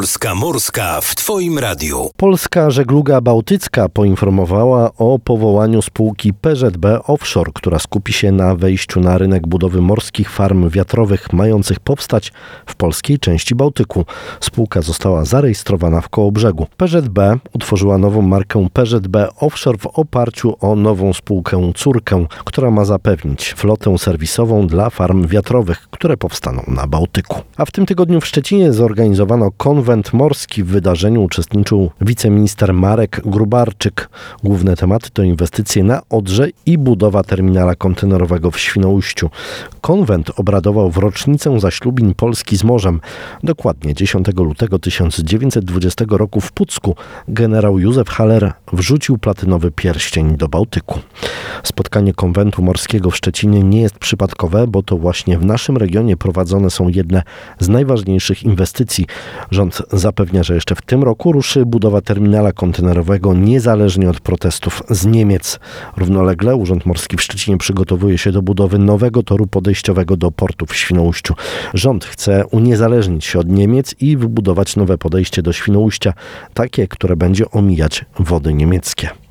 Polska morska w Twoim radiu. Polska Żegluga Bałtycka poinformowała o powołaniu spółki PZB Offshore, która skupi się na wejściu na rynek budowy morskich farm wiatrowych mających powstać w polskiej części Bałtyku. Spółka została zarejestrowana w Kołobrzegu. PZB utworzyła nową markę PZB Offshore w oparciu o nową spółkę córkę, która ma zapewnić flotę serwisową dla farm wiatrowych, które powstaną na Bałtyku. A w tym tygodniu w Szczecinie zorganizowano konwent morski. W wydarzeniu uczestniczył wiceminister Marek Grubarczyk. Główne tematy to inwestycje na Odrze i budowa terminala kontenerowego w Świnoujściu. Konwent obradował w rocznicę zaślubin Polski z morzem. Dokładnie 10 lutego 1920 roku w Pucku generał Józef Haller wrzucił platynowy pierścień do Bałtyku. Spotkanie konwentu morskiego w Szczecinie nie jest przypadkowe, bo to właśnie w naszym regionie prowadzone są jedne z najważniejszych inwestycji. Rząd zapewnia, że jeszcze w tym roku ruszy budowa terminala kontenerowego niezależnie od protestów z Niemiec. Równolegle Urząd Morski w Szczecinie przygotowuje się do budowy nowego toru podejściowego do portu w Świnoujściu. Rząd chce uniezależnić się od Niemiec i wybudować nowe podejście do Świnoujścia, takie, które będzie omijać wody niemieckie.